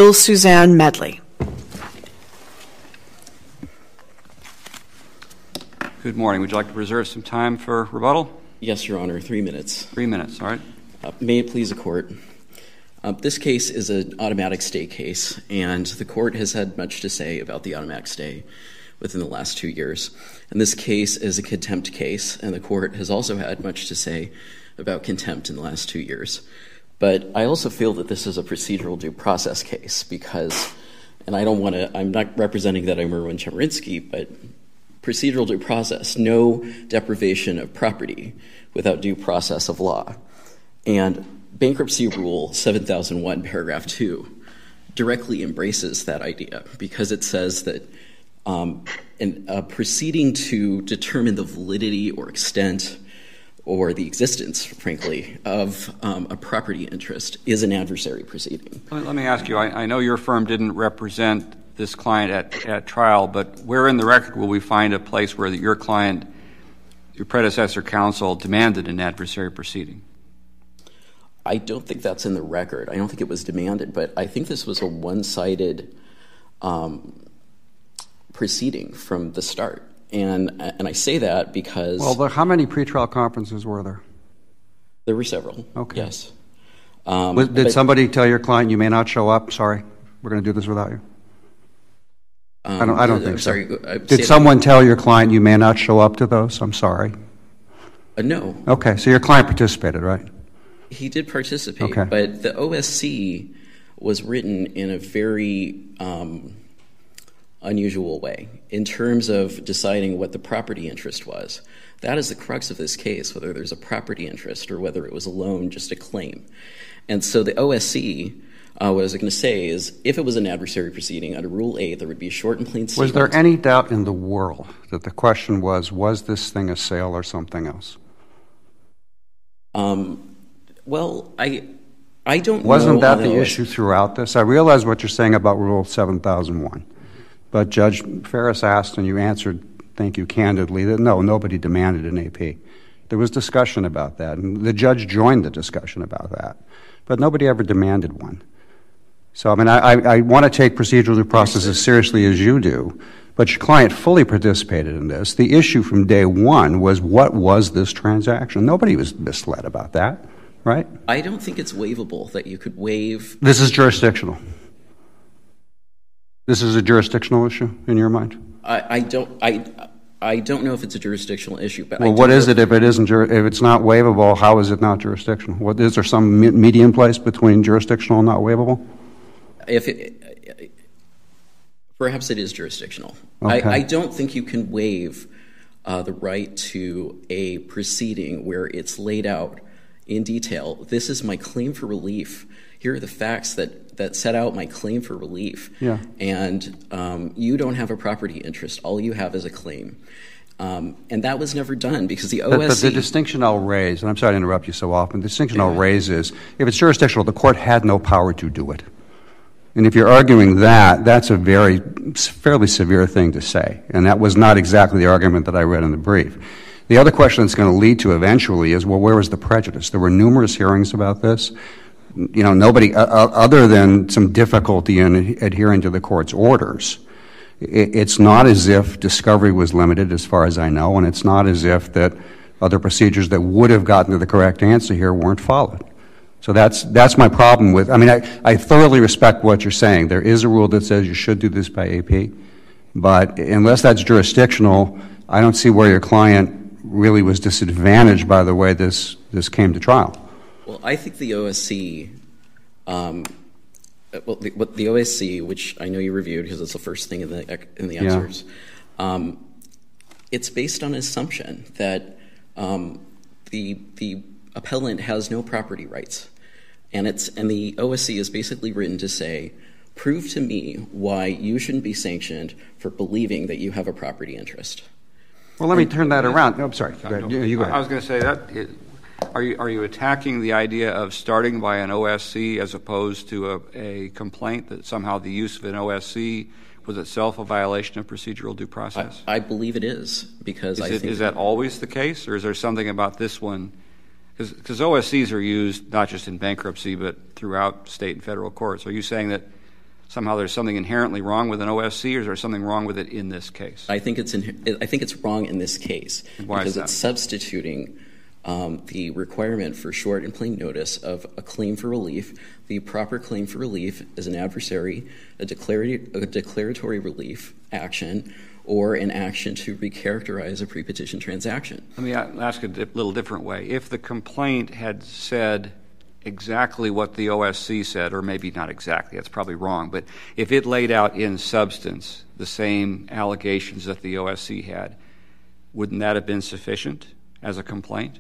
Suzanne Medley. Good morning. Would you like to reserve some time for rebuttal? Yes, Your Honor, 3 minutes. 3 minutes, all right. May it please the Court. This case is an automatic stay case, and the Court has had much to say about the automatic stay within the last 2 years. And this case is a contempt case, and the Court has also had much to say about contempt in the last 2 years. But I also feel that this is a procedural due process case because, and I'm not representing that I'm Erwin Chemerinsky, but procedural due process, no deprivation of property without due process of law. And Bankruptcy Rule 7001, paragraph 2, directly embraces that idea because it says that a proceeding to determine the validity or extent or the existence, frankly, of a property interest is an adversary proceeding. Let me ask you, I know your firm didn't represent this client at trial, but where in the record will we find a place where your client, your predecessor counsel, demanded an adversary proceeding? I don't think that's in the record. I don't think it was demanded, but I think this was a one-sided proceeding from the start. And I say that because... Well, how many pretrial conferences were there? There were several, okay. Yes. Did somebody tell your client you may not show up? Sorry, we're going to do this without you. I don't think so. Sorry, did someone tell your client you may not show up to those? I'm sorry. No. Okay, so your client participated, right? He did participate, okay. But the OSC was written in a very unusual way in terms of deciding what the property interest was. That is the crux of this case, whether there's a property interest or whether it was a loan, just a claim. And so the OSC, what I was going to say is, if it was an adversary proceeding under Rule 8, there would be a short and plain statement. Was there any doubt in the world that the question was this thing a sale or something else? Well, I don't know. Wasn't that the issue throughout this? I realize what you're saying about Rule 7001, but Judge Ferris asked and you answered, thank you, candidly, that no, nobody demanded an AP. There was discussion about that, and the judge joined the discussion about that, but nobody ever demanded one. So, I mean, I want to take procedural due process as seriously as you do, but your client fully participated in this. The issue from day one was, what was this transaction? Nobody was misled about that, right? I don't think it's waivable that you could waive. This is jurisdictional. This is a jurisdictional issue in your mind? I don't know if it's a jurisdictional issue. But well, what is it if it isn't? If it's not waivable, how is it not jurisdictional? What, is there some medium place between jurisdictional and not waivable? Perhaps it is jurisdictional. Okay. I don't think you can waive the right to a proceeding where it's laid out in detail. This is my claim for relief. Here are the facts that set out my claim for relief. Yeah. And you don't have a property interest. All you have is a claim. And that was never done because the OSC... But the distinction I'll raise, and I'm sorry to interrupt you so often, the distinction I'll raise is, if it's jurisdictional, the court had no power to do it. And if you're arguing that, that's a fairly severe thing to say. And that was not exactly the argument that I read in the brief. The other question it's going to lead to eventually is, well, where was the prejudice? There were numerous hearings about this. You know, nobody, other than some difficulty in adhering to the court's orders, it's not as if discovery was limited as far as I know, and it's not as if that other procedures that would have gotten to the correct answer here weren't followed. So that's my problem with, I mean, I thoroughly respect what you're saying. There is a rule that says you should do this by AP, but unless that's jurisdictional, I don't see where your client really was disadvantaged by the way this came to trial. Well, I think the OSC, the OSC, which I know you reviewed because it's the first thing in the answers, it's based on an assumption that the appellant has no property rights, and the OSC is basically written to say, prove to me why you shouldn't be sanctioned for believing that you have a property interest. Well, let me turn that around. No, I'm sorry. Go ahead. You go ahead. I was going to say that. Are you attacking the idea of starting by an OSC as opposed to a complaint that somehow the use of an OSC was itself a violation of procedural due process? I believe it is because is that always the case, or is there something about this one? Because OSCs are used not just in bankruptcy but throughout state and federal courts. Are you saying that somehow there's something inherently wrong with an OSC, or is there something wrong with it in this case? I think it's wrong in this case because it's substituting the requirement for short and plain notice of a claim for relief. The proper claim for relief is an adversary, a declaratory relief action, or an action to recharacterize a pre-petition transaction. Let me ask a little different way. If the complaint had said exactly what the OSC said, or maybe not exactly, that's probably wrong, but if it laid out in substance the same allegations that the OSC had, wouldn't that have been sufficient as a complaint?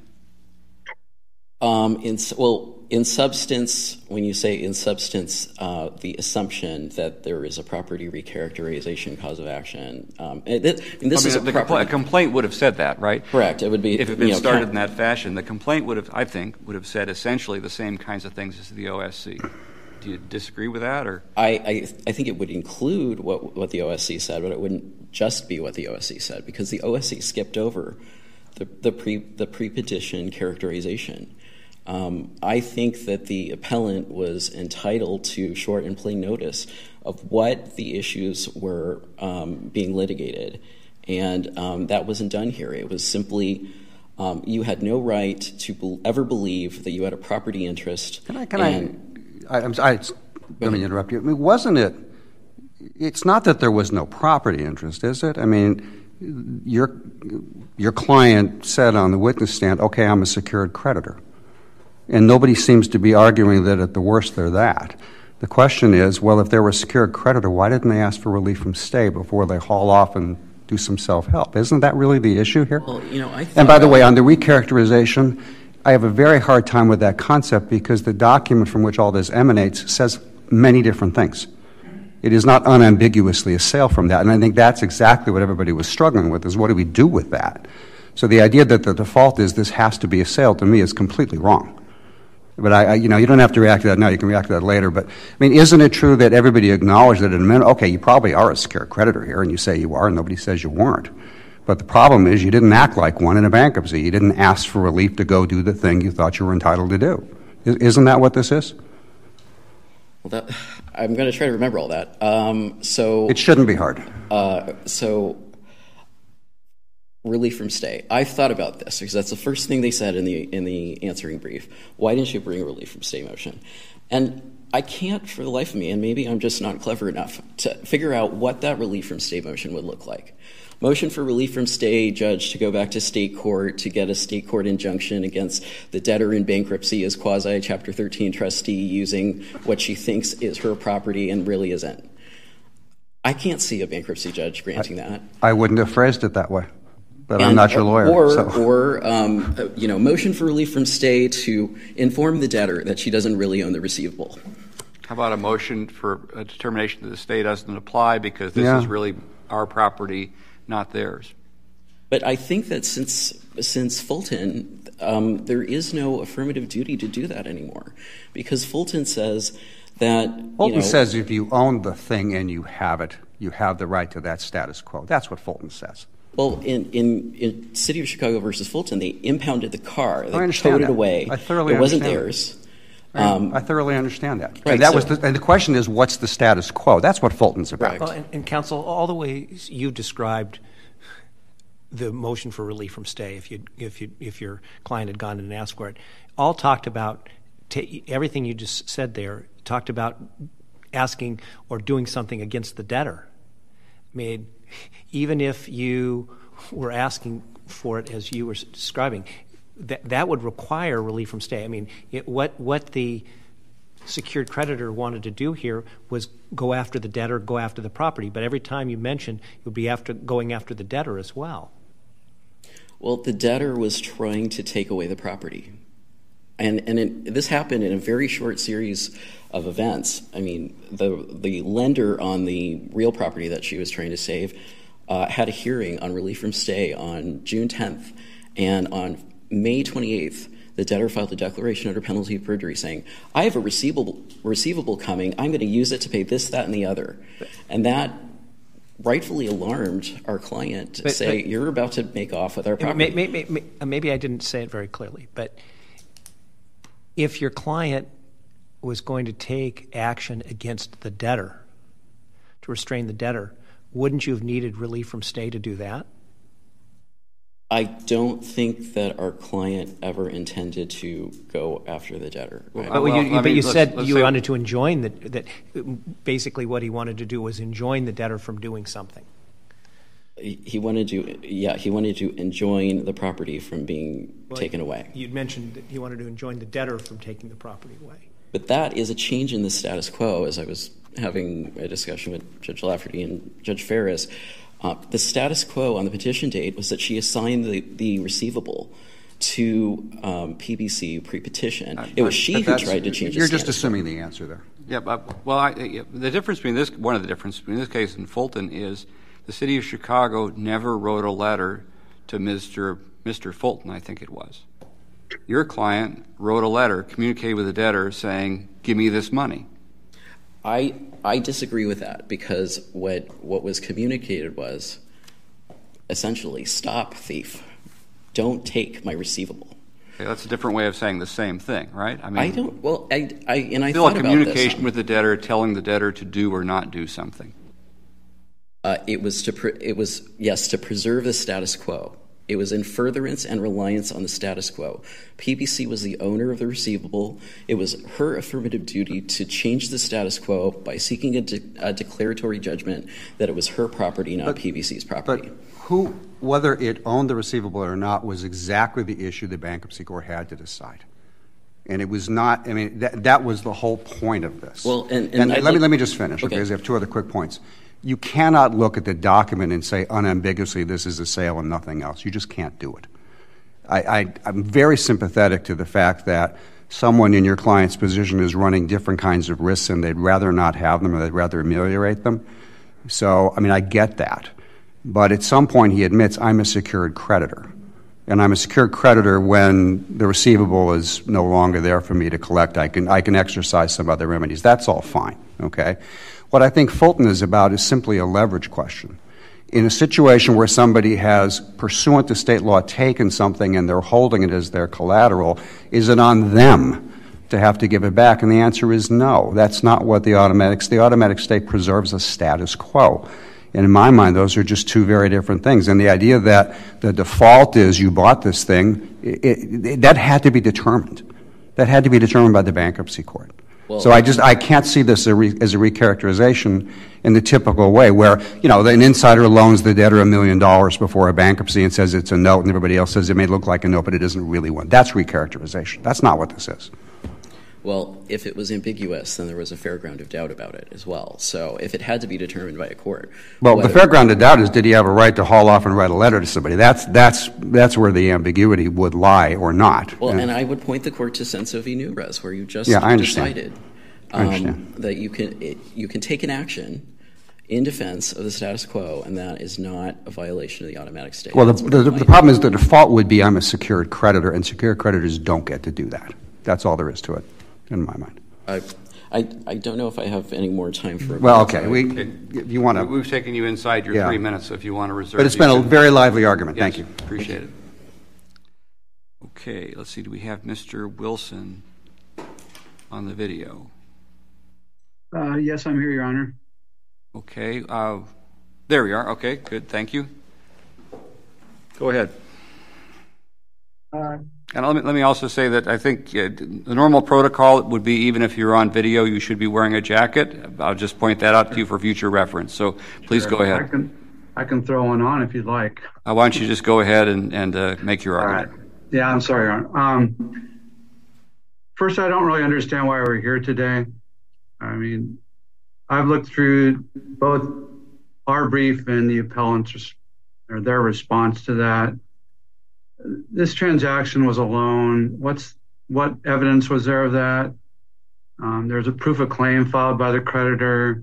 In substance, when you say in substance, the assumption that there is a property recharacterization cause of action, a complaint would have said that, right? Correct. It would be if it had been started in that fashion. The complaint would have said essentially the same kinds of things as the OSC. Do you disagree with that, or? I think it would include what the OSC said, but it wouldn't just be what the OSC said, because the OSC skipped over the pre-petition characterization. I think that the appellant was entitled to short and plain notice of what the issues were being litigated, and that wasn't done here. It was simply you had no right to ever believe that you had a property interest. Let me interrupt you. I mean, wasn't it? It's not that there was no property interest, is it? I mean, your client said on the witness stand, "Okay, I'm a secured creditor." And nobody seems to be arguing that at the worst they're that. The question is, well, if they were a secured creditor, why didn't they ask for relief from stay before they haul off and do some self-help? Isn't that really the issue here? Well, and by the way, on the recharacterization, I have a very hard time with that concept because the document from which all this emanates says many different things. It is not unambiguously a sale from that. And I think that's exactly what everybody was struggling with, is what do we do with that? So the idea that the default is this has to be a sale, to me, is completely wrong. But you don't have to react to that now. You can react to that later. But I mean, isn't it true that everybody acknowledged that in a minute? Okay, you probably are a secured creditor here, and you say you are, and nobody says you weren't. But the problem is you didn't act like one in a bankruptcy. You didn't ask for relief to go do the thing you thought you were entitled to do. Isn't that what this is? Well, I'm going to try to remember all that. It shouldn't be hard. Relief from stay. I thought about this because that's the first thing they said in the answering brief. Why didn't you bring a relief from stay motion? And I can't for the life of me, and maybe I'm just not clever enough, to figure out what that relief from stay motion would look like. Motion for relief from stay, judge to go back to state court to get a state court injunction against the debtor in bankruptcy as quasi Chapter 13 trustee using what she thinks is her property and really isn't. I can't see a bankruptcy judge granting that. I wouldn't have phrased it that way. But I'm not your lawyer. Or motion for relief from stay to inform the debtor that she doesn't really own the receivable. How about a motion for a determination that the stay doesn't apply because this is really our property, not theirs? But I think that since Fulton, there is no affirmative duty to do that anymore, because Fulton says that Fulton says if you own the thing and you have it, you have the right to that status quo. That's what Fulton says. Well, in City of Chicago versus Fulton, they impounded the car. They towed it away. I thoroughly it wasn't understand theirs. I thoroughly understand that. Right, and the question is, what's the status quo? That's what Fulton's about. Well, and counsel, all the ways you described the motion for relief from stay, if your client had gone in and asked for it, all talked about everything you just said there. Talked about asking or doing something against the debtor. I mean, even if you were asking for it as you were describing, that would require relief from stay. I mean, what the secured creditor wanted to do here was go after the debtor, go after the property. But every time you mentioned, it would be going after the debtor as well. Well, the debtor was trying to take away the property. And this happened in a very short series of events. I mean, the lender on the real property that she was trying to save had a hearing on relief from stay on June 10th. And on May 28th, the debtor filed a declaration under penalty of perjury saying, I have a receivable coming. I'm going to use it to pay this, that, and the other. And that rightfully alarmed our client to say, you're about to make off with our property. Maybe I didn't say it very clearly, but if your client was going to take action against the debtor to restrain the debtor, wouldn't you have needed relief from stay to do that? I don't think that our client ever intended to go after the debtor. But you said you wanted to enjoin that basically what he wanted to do was enjoin the debtor from doing something. He wanted to enjoin the property from being taken away. You'd mentioned that he wanted to enjoin the debtor from taking the property away. But that is a change in the status quo, as I was having a discussion with Judge Lafferty and Judge Ferris. The status quo on the petition date was that she assigned the receivable to PBC pre-petition. It was she who tried to change. You're just assuming the answer there. Yeah, the difference between this, one of the differences between this case and Fulton is the city of Chicago never wrote a letter to Mr. Fulton, I think it was. Your client wrote a letter, communicated with the debtor, saying, "Give me this money." I disagree with that, because what was communicated was essentially, "Stop, thief. Don't take my receivable." Okay, that's a different way of saying the same thing, right? I mean, I don't. Well, I still thought a communication with the debtor, telling the debtor to do or not do something. It was to preserve the status quo. It was in furtherance and reliance on the status quo. PBC was the owner of the receivable. It was her affirmative duty to change the status quo by seeking a declaratory judgment that it was her property, not PBC's property. But whether it owned the receivable or not was exactly the issue the bankruptcy court had to decide. And it was not, I mean, that was the whole point of this. Well, and let me just finish, okay, because I have two other quick points. You cannot look at the document and say unambiguously this is a sale and nothing else. You just can't do it. I'm very sympathetic to the fact that someone in your client's position is running different kinds of risks and they'd rather not have them or they'd rather ameliorate them. So, I mean, I get that. But at some point he admits, I'm a secured creditor. And I'm a secured creditor when the receivable is no longer there for me to collect. I can exercise some other remedies. That's all fine, okay? What I think Fulton is about is simply a leverage question. In a situation where somebody has, pursuant to state law, taken something and they're holding it as their collateral, is it on them to have to give it back? And the answer is no. That's not what the automatic stay preserves a status quo. And in my mind, those are just two very different things. And the idea that the default is you bought this thing, that had to be determined. That had to be determined by the bankruptcy court. Well, so I can't see this as a recharacterization in the typical way where, you know, an insider loans the debtor $1 million before a bankruptcy and says it's a note and everybody else says it may look like a note but it isn't really one. That's recharacterization. That's not what this is. Well, if it was ambiguous, then there was a fair ground of doubt about it as well. So if it had to be determined by a court. Well, the fair ground of doubt is, did he have a right to haul off and write a letter to somebody? That's where the ambiguity would lie or not. Well, and I would point the court to Senso v. Nunez, where you just decided that you can take an action in defense of the status quo, and that is not a violation of the automatic stay. Well, the problem is the default would be I'm a secured creditor, and secured creditors don't get to do that. That's all there is to it, in my mind. I don't know if I have any more time for. Well, okay. If you want to, we've taken you inside your 3 minutes, so if you want to reserve. But it's been a very lively argument. Yes, Thank you. Appreciate it. Okay, let's see. Do we have Mr. Wilson on the video? Yes, I'm here, Your Honor. Okay. There we are. Okay, good. Thank you. Go ahead. And let me also say that I think the normal protocol would be even if you're on video, you should be wearing a jacket. I'll just point that out to you for future reference. So please go ahead. I can throw one on if you'd like. Why don't you just go ahead and make your argument. All right. Yeah, I'm sorry, Your Honor. First, I don't really understand why we're here today. I mean, I've looked through both our brief and the appellant's or their response to that. This transaction was a loan. What evidence was there of that? There's a proof of claim filed by the creditor.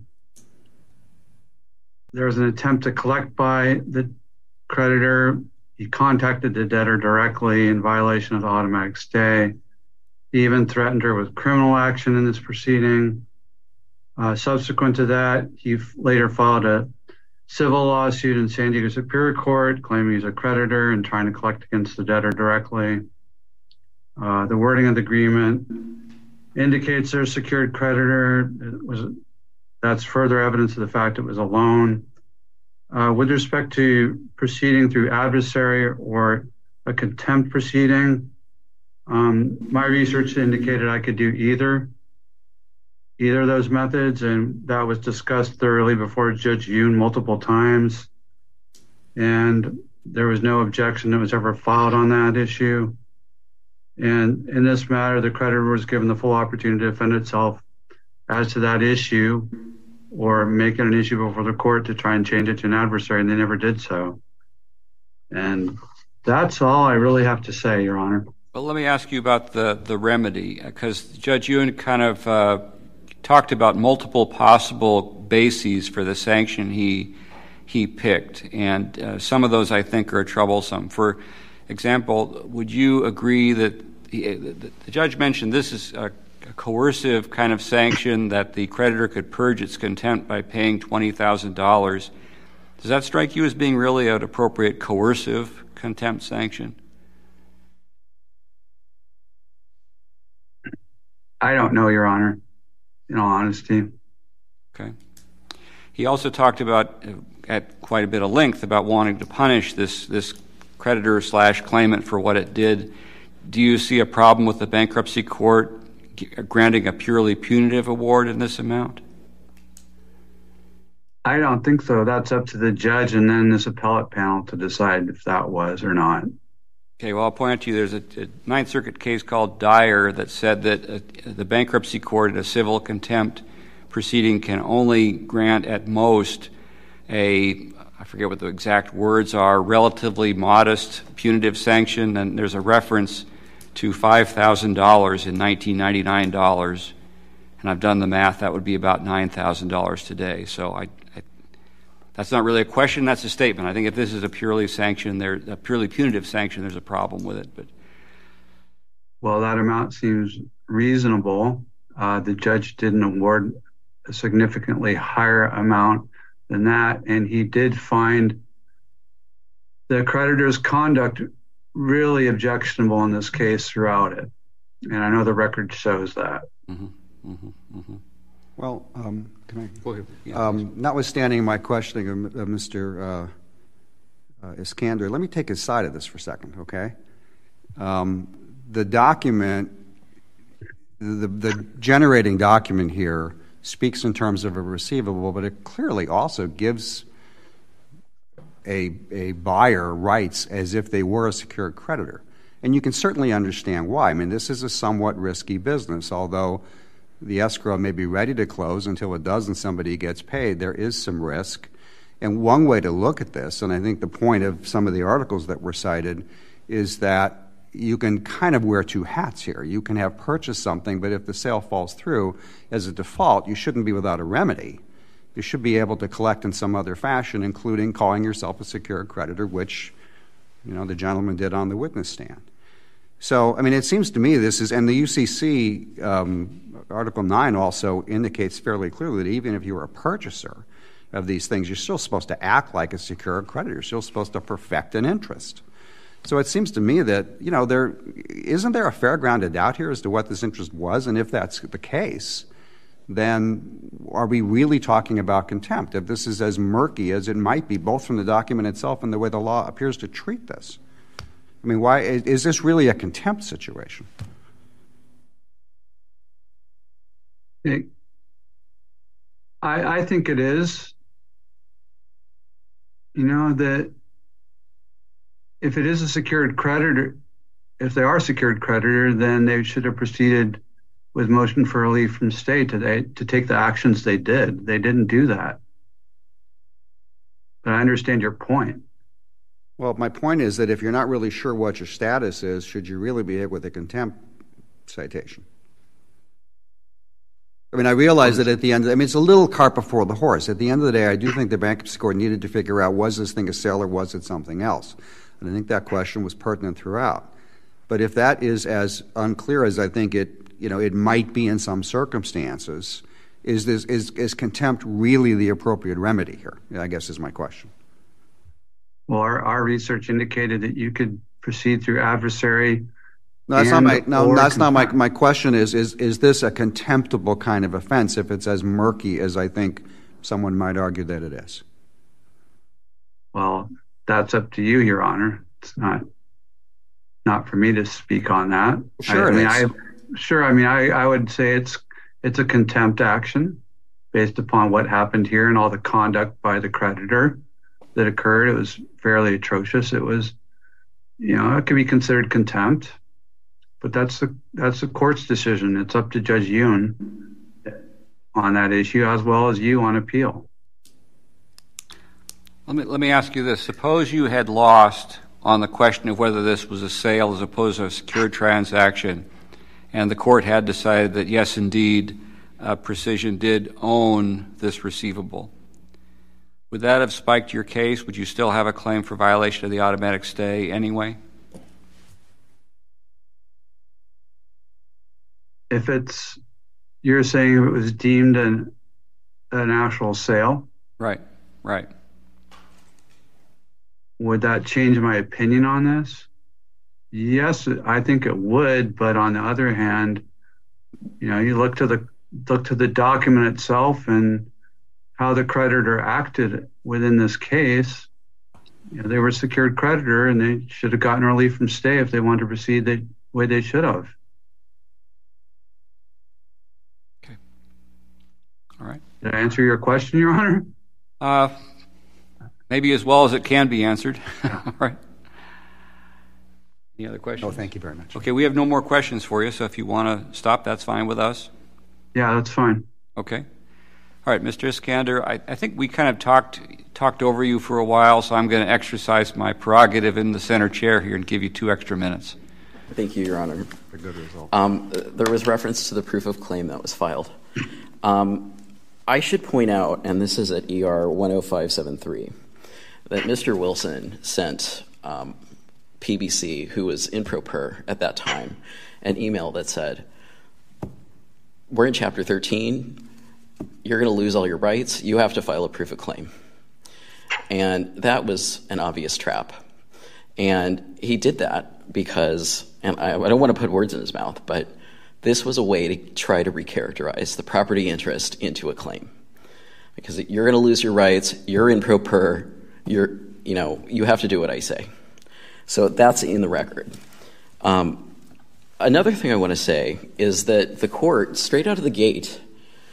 There was an attempt to collect by the creditor. He contacted the debtor directly in violation of the automatic stay. He even threatened her with criminal action in this proceeding. Subsequent to that, he later filed a civil lawsuit in San Diego Superior Court claiming he's a creditor and trying to collect against the debtor directly. The wording of the agreement indicates there's a secured creditor. It was that's further evidence of the fact it was a loan. With respect to proceeding through adversary or a contempt proceeding, my research indicated I could do either of those methods, and that was discussed thoroughly before Judge Yoon multiple times, and there was no objection that was ever filed on that issue. And in this matter, the creditor was given the full opportunity to defend itself as to that issue or make it an issue before the court to try and change it to an adversary, and they never did so. And that's all I really have to say, Your Honor. Well, let me ask you about the remedy, because Judge Yoon kind of talked about multiple possible bases for the sanction he picked, and some of those I think are troublesome. For example, would you agree that the judge mentioned this is a coercive kind of sanction that the creditor could purge its contempt by paying $20,000. Does that strike you as being really an appropriate coercive contempt sanction? I don't know, Your Honor, in all honesty. Okay. He also talked about, at quite a bit of length, about wanting to punish this creditor/claimant for what it did. Do you see a problem with the bankruptcy court granting a purely punitive award in this amount? I don't think so. That's up to the judge and then this appellate panel to decide if that was or not. Okay, well, I'll point out to you there's a Ninth Circuit case called Dyer that said that the bankruptcy court in a civil contempt proceeding can only grant at most I forget what the exact words are, relatively modest punitive sanction, and there's a reference to $5,000 in 1999 dollars, and I've done the math, that would be about $9,000 today. So that's not really a question, that's a statement. I think if this is a purely punitive sanction, there's a problem with it. But well, that amount seems reasonable. The judge didn't award a significantly higher amount than that, and he did find the creditor's conduct really objectionable in this case throughout it. And I know the record shows that. Mm-hmm, mm-hmm, mm-hmm. Well, can I? Go ahead. Yeah, notwithstanding my questioning of Mr. Iskander, let me take his side of this for a second, okay? The document, the generating document here speaks in terms of a receivable, but it clearly also gives a buyer rights as if they were a secured creditor. And you can certainly understand why. I mean, this is a somewhat risky business. Although the escrow may be ready to close until it does and somebody gets paid, there is some risk. And one way to look at this, and I think the point of some of the articles that were cited, is that you can kind of wear two hats here. You can have purchased something, but if the sale falls through, as a default, you shouldn't be without a remedy. You should be able to collect in some other fashion, including calling yourself a secured creditor, which, the gentleman did on the witness stand. So, I mean, it seems to me this is, and the UCC Article 9 also indicates fairly clearly that even if you were a purchaser of these things, you're still supposed to act like a secured creditor. You're still supposed to perfect an interest. So it seems to me that, isn't there a fair ground of doubt here as to what this interest was? And if that's the case, then are we really talking about contempt? If this is as murky as it might be, both from the document itself and the way the law appears to treat this. I mean, why is this really a contempt situation? I think it is. That if it is a secured creditor, if they are a secured creditor, then they should have proceeded with motion for relief from stay to take the actions they did. They didn't do that. But I understand your point. Well, my point is that if you're not really sure what your status is, should you really be hit with a contempt citation? I mean, I realize that at the end, it's a little cart before the horse. At the end of the day, I do think the bankruptcy court needed to figure out, was this thing a sale or was it something else? And I think that question was pertinent throughout. But if that is as unclear as I think it might be in some circumstances, is contempt really the appropriate remedy here? I guess is my question. Well, our research indicated that you could proceed through adversary No, that's not my question. Is this a contemptible kind of offense if it's as murky as I think someone might argue that it is? Well, that's up to you, Your Honor. It's not for me to speak on that. Sure, I would say it's a contempt action based upon what happened here and all the conduct by the creditor that occurred. It was fairly atrocious. It was, it could be considered contempt, but that's the court's decision. It's up to Judge Yoon on that issue as well as you on appeal. Let me ask you this. Suppose you had lost on the question of whether this was a sale as opposed to a secured transaction, and the court had decided that, yes, indeed, Precision did own this receivable. Would that have spiked your case? Would you still have a claim for violation of the automatic stay anyway? You're saying if it was deemed an actual sale? Right. Would that change my opinion on this? Yes, I think it would, but on the other hand, you look to the document itself and how the creditor acted within this case. They were a secured creditor and they should have gotten relief from stay if they wanted to proceed the way they should have. Okay. All right. Did I answer your question, Your Honor? Maybe as well as it can be answered. All right. Any other questions? No, thank you very much. Okay, we have no more questions for you, so if you want to stop, that's fine with us. Yeah, that's fine. Okay. All right, Mr. Iskander, I think we kind of talked over you for a while, so I'm going to exercise my prerogative in the center chair here and give you 2 extra minutes. Thank you, Your Honor. A good result. There was reference to the proof of claim that was filed. I should point out, and this is at ER 10573, that Mr. Wilson sent PBC, who was in pro per at that time, an email that said, we're in Chapter 13. You're going to lose all your rights. You have to file a proof of claim. And that was an obvious trap. And he did that because, and I don't want to put words in his mouth, but this was a way to try to recharacterize the property interest into a claim. Because you're going to lose your rights. You're in pro per. You have to do what I say. So that's in the record. Another thing I want to say is that the court, straight out of the gate,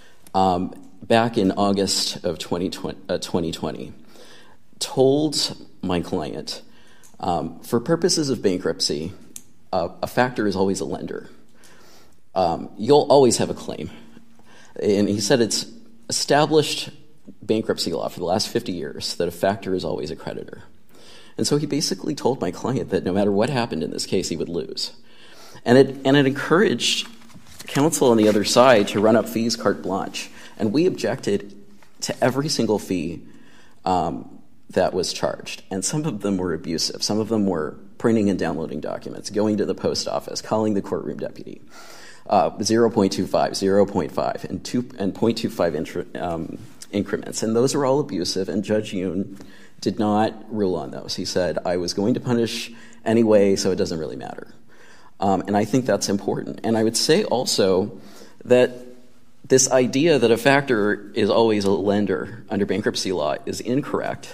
back in August of 2020, told my client, for purposes of bankruptcy, a factor is always a lender. You'll always have a claim. And he said it's established bankruptcy law for the last 50 years that a factor is always a creditor. And so he basically told my client that no matter what happened in this case, he would lose. And it encouraged counsel on the other side to run up fees carte blanche. And we objected to every single fee that was charged. And some of them were abusive. Some of them were printing and downloading documents, going to the post office, calling the courtroom deputy. 0.25, 0.5, and 0.25 increments. And those are all abusive, and Judge Yoon did not rule on those. He said, I was going to punish anyway, so it doesn't really matter. And I think that's important. And I would say also that this idea that a factor is always a lender under bankruptcy law is incorrect.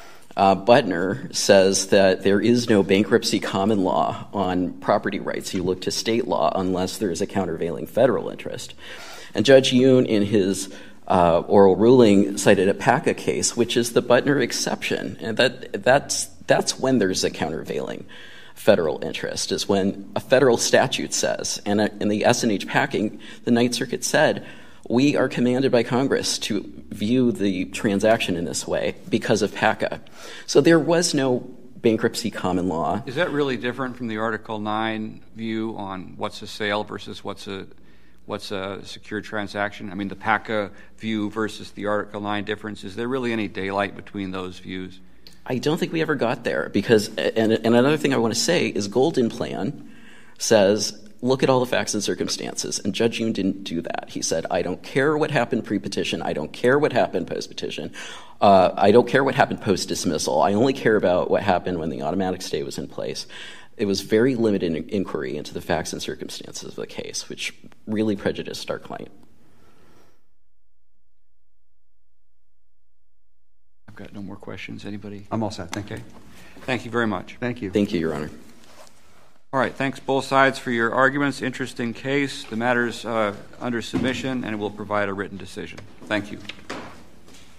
Butner says that there is no bankruptcy common law on property rights. You look to state law unless there is a countervailing federal interest. And Judge Yoon, in his oral ruling, cited a PACA case, which is the Butner exception. And that's when there's a countervailing federal interest, is when a federal statute says, and in the S&H packing, the Ninth Circuit said, we are commanded by Congress to view the transaction in this way because of PACA. So there was no bankruptcy common law. Is that really different from the Article 9 view on what's a sale versus what's a secured transaction? I mean, the PACA view versus the Article 9 difference, is there really any daylight between those views? I don't think we ever got there because, and another thing I want to say is Golden Plan says, look at all the facts and circumstances, and Judge Yoon didn't do that. He said, I don't care what happened pre-petition. I don't care what happened post-petition. I don't care what happened post-dismissal. I only care about what happened when the automatic stay was in place. It was very limited inquiry into the facts and circumstances of the case, which really prejudiced our client. I've got no more questions. Anybody? I'm all set. Thank you. Okay. Thank you very much. Thank you. Thank you, Your Honor. All right. Thanks both sides for your arguments. Interesting case. The matter's under submission, and it will provide a written decision. Thank you.